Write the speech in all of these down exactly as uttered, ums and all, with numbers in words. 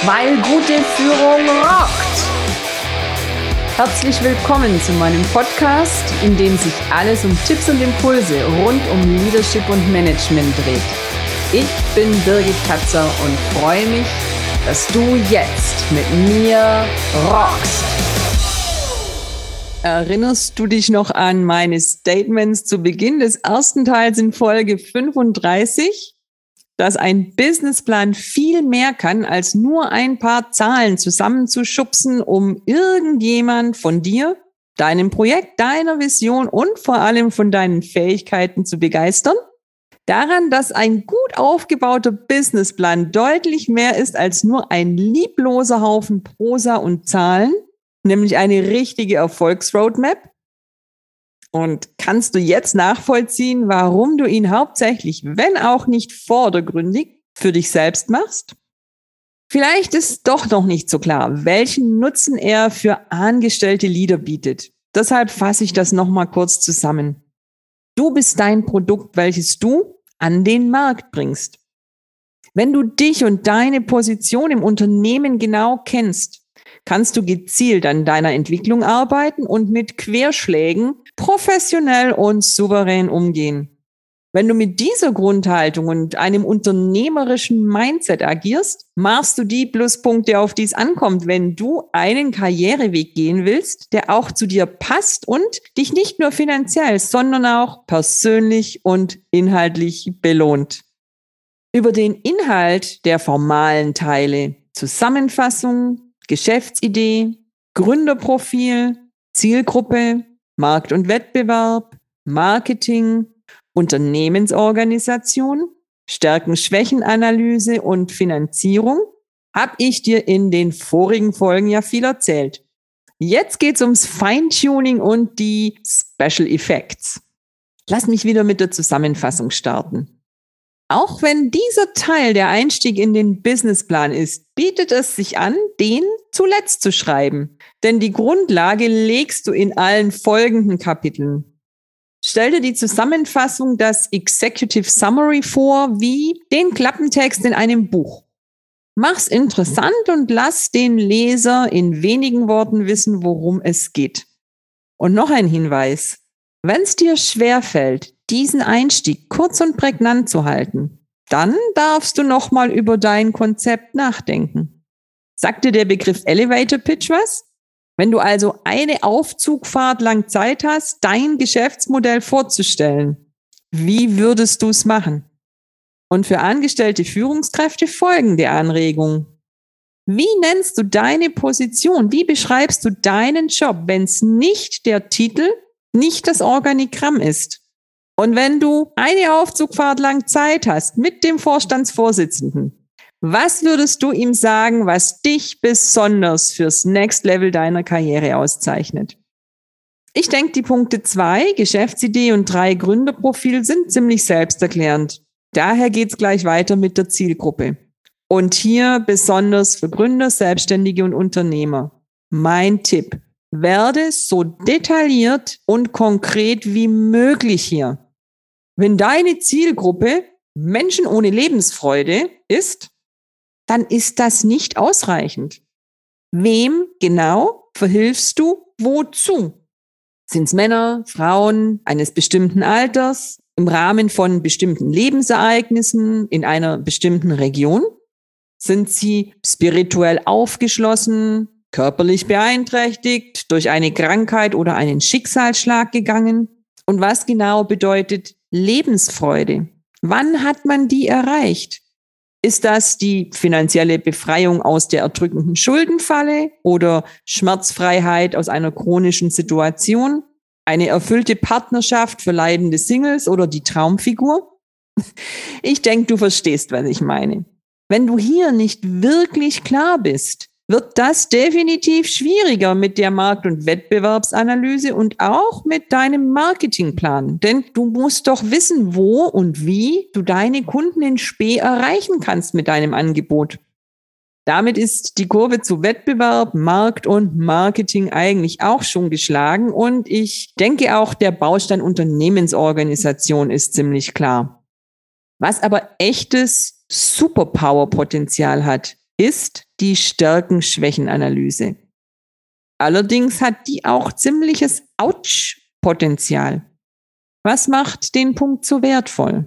weil gute Führung rockt. Herzlich willkommen zu meinem Podcast, in dem sich alles um Tipps und Impulse rund um Leadership und Management dreht. Ich bin Birgit Katzer und freue mich, dass du jetzt mit mir rockst. Erinnerst du dich noch an meine Statements zu Beginn des ersten Teils in Folge fünfunddreißig? Dass ein Businessplan viel mehr kann, als nur ein paar Zahlen zusammenzuschubsen, um irgendjemand von dir, deinem Projekt, deiner Vision und vor allem von deinen Fähigkeiten zu begeistern? Daran, dass ein gut aufgebauter Businessplan deutlich mehr ist als nur ein liebloser Haufen Prosa und Zahlen, nämlich eine richtige Erfolgsroadmap? Und kannst du jetzt nachvollziehen, warum du ihn hauptsächlich, wenn auch nicht vordergründig, für dich selbst machst? Vielleicht ist doch noch nicht so klar, welchen Nutzen er für angestellte Leader bietet. Deshalb fasse ich das nochmal kurz zusammen. Du bist dein Produkt, welches du an den Markt bringst. Wenn du dich und deine Position im Unternehmen genau kennst, kannst du gezielt an deiner Entwicklung arbeiten und mit Querschlägen professionell und souverän umgehen. Wenn du mit dieser Grundhaltung und einem unternehmerischen Mindset agierst, machst du die Pluspunkte, auf die es ankommt, wenn du einen Karriereweg gehen willst, der auch zu dir passt und dich nicht nur finanziell, sondern auch persönlich und inhaltlich belohnt. Über den Inhalt der formalen Teile, Zusammenfassung, Geschäftsidee, Gründerprofil, Zielgruppe, Markt und Wettbewerb, Marketing, Unternehmensorganisation, Stärken-Schwächen-Analyse und Finanzierung habe ich dir in den vorigen Folgen ja viel erzählt. Jetzt geht's ums Feintuning und die Special Effects. Lass mich wieder mit der Zusammenfassung starten. Auch wenn dieser Teil der Einstieg in den Businessplan ist, bietet es sich an, den zuletzt zu schreiben. Denn die Grundlage legst du in allen folgenden Kapiteln. Stell dir die Zusammenfassung, das Executive Summary vor, wie den Klappentext in einem Buch. Mach's interessant und lass den Leser in wenigen Worten wissen, worum es geht. Und noch ein Hinweis. Wenn es dir schwerfällt, diesen Einstieg kurz und prägnant zu halten, dann darfst du nochmal über dein Konzept nachdenken. Sagt dir der Begriff Elevator Pitch was? Wenn du also eine Aufzugfahrt lang Zeit hast, dein Geschäftsmodell vorzustellen, wie würdest du es machen? Und für angestellte Führungskräfte folgende Anregung. Wie nennst du deine Position? Wie beschreibst du deinen Job, wenn es nicht der Titel, nicht das Organigramm ist? Und wenn du eine Aufzugfahrt lang Zeit hast mit dem Vorstandsvorsitzenden, was würdest du ihm sagen, was dich besonders fürs Next Level deiner Karriere auszeichnet? Ich denke, die Punkte zwei, Geschäftsidee und drei, Gründerprofil sind ziemlich selbsterklärend. Daher geht's gleich weiter mit der Zielgruppe. Und hier besonders für Gründer, Selbstständige und Unternehmer. Mein Tipp: Werde so detailliert und konkret wie möglich hier. Wenn deine Zielgruppe Menschen ohne Lebensfreude ist, dann ist das nicht ausreichend. Wem genau verhilfst du wozu? Sind es Männer, Frauen eines bestimmten Alters, im Rahmen von bestimmten Lebensereignissen in einer bestimmten Region? Sind sie spirituell aufgeschlossen, körperlich beeinträchtigt, durch eine Krankheit oder einen Schicksalsschlag gegangen? Und was genau bedeutet Lebensfreude? Wann hat man die erreicht? Ist das die finanzielle Befreiung aus der erdrückenden Schuldenfalle oder Schmerzfreiheit aus einer chronischen Situation? Eine erfüllte Partnerschaft für leidende Singles oder die Traumfigur? Ich denke, du verstehst, was ich meine. Wenn du hier nicht wirklich klar bist, wird das definitiv schwieriger mit der Markt- und Wettbewerbsanalyse und auch mit deinem Marketingplan. Denn du musst doch wissen, wo und wie du deine Kunden in Spe erreichen kannst mit deinem Angebot. Damit ist die Kurve zu Wettbewerb, Markt und Marketing eigentlich auch schon geschlagen. Und ich denke auch, der Baustein Unternehmensorganisation ist ziemlich klar. Was aber echtes Superpower-Potenzial hat, ist die Stärken-Schwächen-Analyse. Allerdings hat die auch ziemliches Autsch-Potenzial. Was macht den Punkt so wertvoll?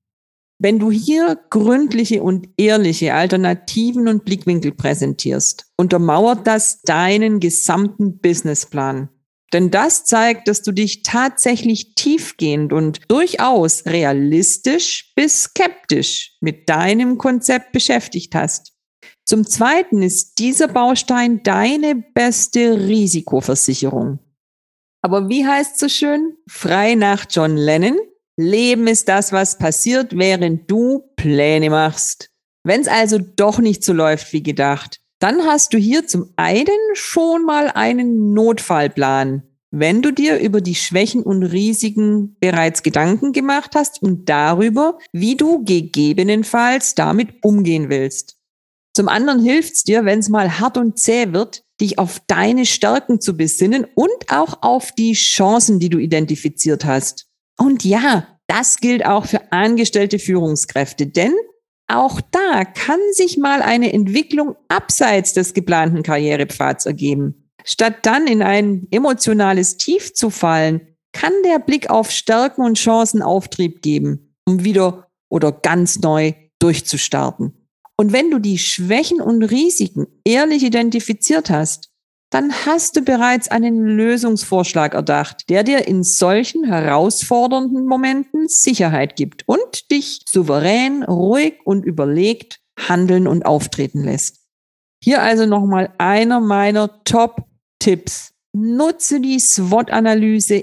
Wenn du hier gründliche und ehrliche Alternativen und Blickwinkel präsentierst, untermauert das deinen gesamten Businessplan. Denn das zeigt, dass du dich tatsächlich tiefgehend und durchaus realistisch bis skeptisch mit deinem Konzept beschäftigt hast. Zum Zweiten ist dieser Baustein deine beste Risikoversicherung. Aber wie heißt es so schön? Frei nach John Lennon. Leben ist das, was passiert, während du Pläne machst. Wenn es also doch nicht so läuft wie gedacht, dann hast du hier zum einen schon mal einen Notfallplan, wenn du dir über die Schwächen und Risiken bereits Gedanken gemacht hast und darüber, wie du gegebenenfalls damit umgehen willst. Zum anderen hilft es dir, wenn es mal hart und zäh wird, dich auf deine Stärken zu besinnen und auch auf die Chancen, die du identifiziert hast. Und ja, das gilt auch für angestellte Führungskräfte, denn auch da kann sich mal eine Entwicklung abseits des geplanten Karrierepfads ergeben. Statt dann in ein emotionales Tief zu fallen, kann der Blick auf Stärken und Chancen Auftrieb geben, um wieder oder ganz neu durchzustarten. Und wenn du die Schwächen und Risiken ehrlich identifiziert hast, dann hast du bereits einen Lösungsvorschlag erdacht, der dir in solchen herausfordernden Momenten Sicherheit gibt und dich souverän, ruhig und überlegt handeln und auftreten lässt. Hier also nochmal einer meiner Top-Tipps. Nutze die SWOT-Analyse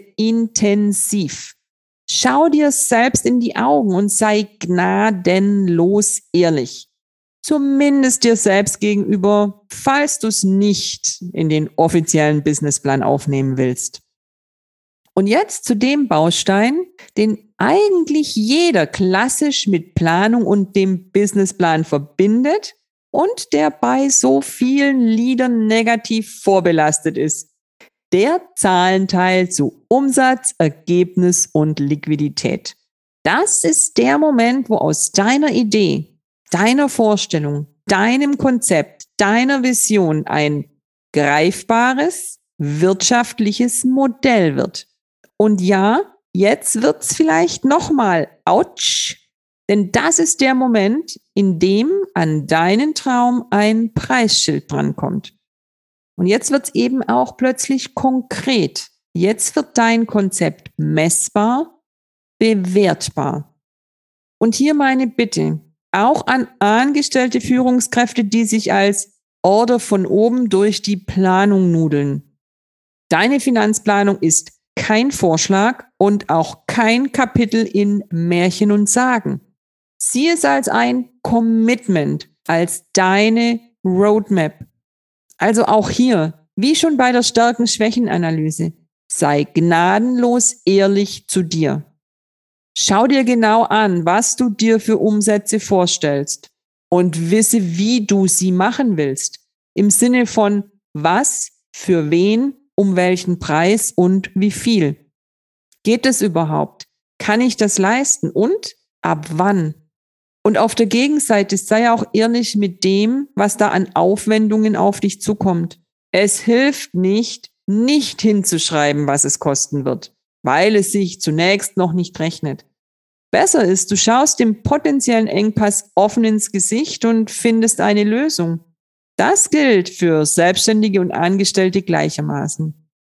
intensiv. Schau dir selbst in die Augen und sei gnadenlos ehrlich. Zumindest dir selbst gegenüber, falls du es nicht in den offiziellen Businessplan aufnehmen willst. Und jetzt zu dem Baustein, den eigentlich jeder klassisch mit Planung und dem Businessplan verbindet und der bei so vielen Liedern negativ vorbelastet ist. Der Zahlenteil zu Umsatz, Ergebnis und Liquidität. Das ist der Moment, wo aus deiner Idee, deiner Vorstellung, deinem Konzept, deiner Vision ein greifbares, wirtschaftliches Modell wird. Und ja, jetzt wird's vielleicht nochmal ouch, denn das ist der Moment, in dem an deinen Traum ein Preisschild drankommt. Und jetzt wird's eben auch plötzlich konkret. Jetzt wird dein Konzept messbar, bewertbar. Und hier meine Bitte, auch an angestellte Führungskräfte, die sich als Order von oben durch die Planung nudeln. Deine Finanzplanung ist kein Vorschlag und auch kein Kapitel in Märchen und Sagen. Sieh es als ein Commitment, als deine Roadmap. Also auch hier, wie schon bei der Stärken-Schwächen-Analyse, sei gnadenlos ehrlich zu dir. Schau dir genau an, was du dir für Umsätze vorstellst und wisse, wie du sie machen willst. Im Sinne von was, für wen, um welchen Preis und wie viel. Geht es überhaupt? Kann ich das leisten? Und ab wann? Und auf der Gegenseite sei auch ehrlich mit dem, was da an Aufwendungen auf dich zukommt. Es hilft nicht, nicht hinzuschreiben, was es kosten wird, weil es sich zunächst noch nicht rechnet. Besser ist, du schaust dem potenziellen Engpass offen ins Gesicht und findest eine Lösung. Das gilt für Selbstständige und Angestellte gleichermaßen.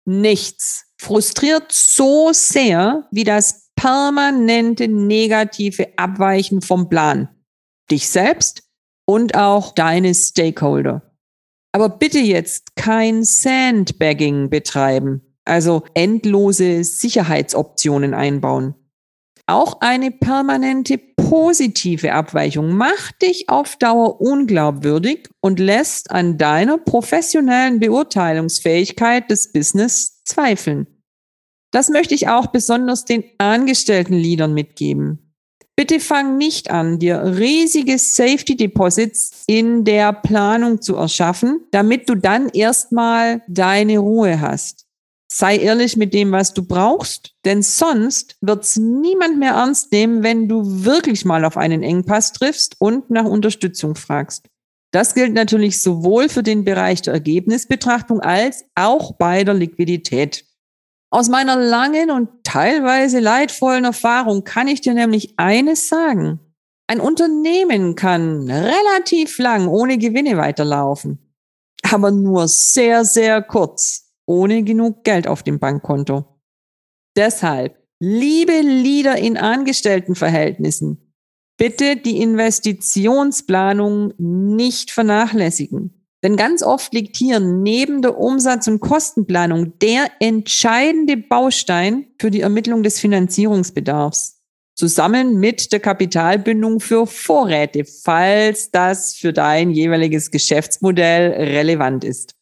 Nichts frustriert so sehr wie das permanente negative Abweichen vom Plan. Dich selbst und auch deine Stakeholder. Aber bitte jetzt kein Sandbagging betreiben, also endlose Sicherheitsoptionen einbauen. Auch eine permanente positive Abweichung macht dich auf Dauer unglaubwürdig und lässt an deiner professionellen Beurteilungsfähigkeit des Business zweifeln. Das möchte ich auch besonders den angestellten Leadern mitgeben. Bitte fang nicht an, dir riesige Safety Deposits in der Planung zu erschaffen, damit du dann erstmal deine Ruhe hast. Sei ehrlich mit dem, was du brauchst, denn sonst wird's niemand mehr ernst nehmen, wenn du wirklich mal auf einen Engpass triffst und nach Unterstützung fragst. Das gilt natürlich sowohl für den Bereich der Ergebnisbetrachtung als auch bei der Liquidität. Aus meiner langen und teilweise leidvollen Erfahrung kann ich dir nämlich eines sagen. Ein Unternehmen kann relativ lang ohne Gewinne weiterlaufen, aber nur sehr, sehr kurz, ohne genug Geld auf dem Bankkonto. Deshalb, liebe Leader in Angestelltenverhältnissen, bitte die Investitionsplanung nicht vernachlässigen. Denn ganz oft liegt hier neben der Umsatz- und Kostenplanung der entscheidende Baustein für die Ermittlung des Finanzierungsbedarfs. Zusammen mit der Kapitalbindung für Vorräte, falls das für dein jeweiliges Geschäftsmodell relevant ist.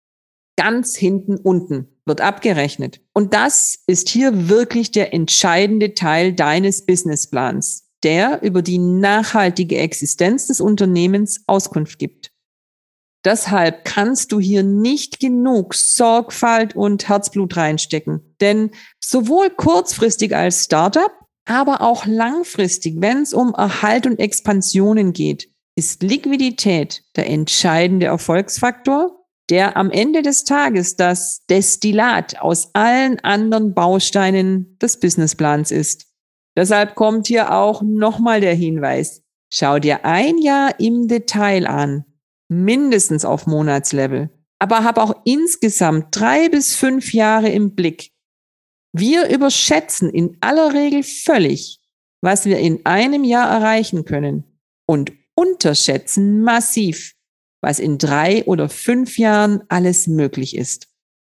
Ganz hinten unten wird abgerechnet. Und das ist hier wirklich der entscheidende Teil deines Businessplans, der über die nachhaltige Existenz des Unternehmens Auskunft gibt. Deshalb kannst du hier nicht genug Sorgfalt und Herzblut reinstecken. Denn sowohl kurzfristig als Startup, aber auch langfristig, wenn es um Erhalt und Expansionen geht, ist Liquidität der entscheidende Erfolgsfaktor, der am Ende des Tages das Destillat aus allen anderen Bausteinen des Businessplans ist. Deshalb kommt hier auch nochmal der Hinweis: Schau dir ein Jahr im Detail an. Mindestens auf Monatslevel, aber hab auch insgesamt drei bis fünf Jahre im Blick. Wir überschätzen in aller Regel völlig, was wir in einem Jahr erreichen können und unterschätzen massiv, was in drei oder fünf Jahren alles möglich ist.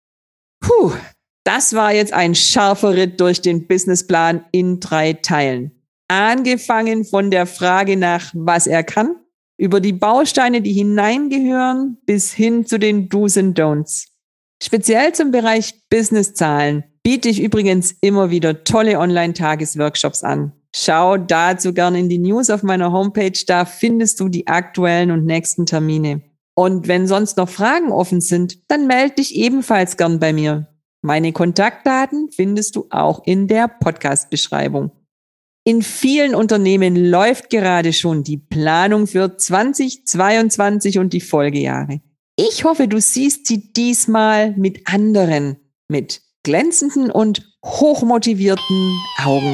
Puh, das war jetzt ein scharfer Ritt durch den Businessplan in drei Teilen. Angefangen von der Frage nach, was er kann, über die Bausteine, die hineingehören, bis hin zu den Do's and Don'ts. Speziell zum Bereich Businesszahlen biete ich übrigens immer wieder tolle Online-Tagesworkshops an. Schau dazu gerne in die News auf meiner Homepage, da findest du die aktuellen und nächsten Termine. Und wenn sonst noch Fragen offen sind, dann melde dich ebenfalls gern bei mir. Meine Kontaktdaten findest du auch in der Podcast-Beschreibung. In vielen Unternehmen läuft gerade schon die Planung für zwanzig zweiundzwanzig und die Folgejahre. Ich hoffe, du siehst sie diesmal mit anderen, mit glänzenden und hochmotivierten Augen.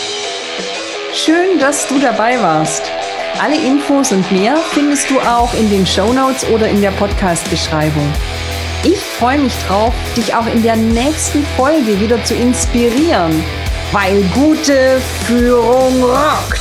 Schön, dass du dabei warst. Alle Infos und mehr findest du auch in den Shownotes oder in der Podcast-Beschreibung. Ich freue mich drauf, dich auch in der nächsten Folge wieder zu inspirieren. Weil gute Führung rockt.